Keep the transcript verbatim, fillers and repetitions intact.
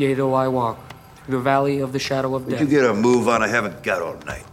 Yea, though I walk through the valley of the shadow of Would death. you get a move on? I haven't got all night.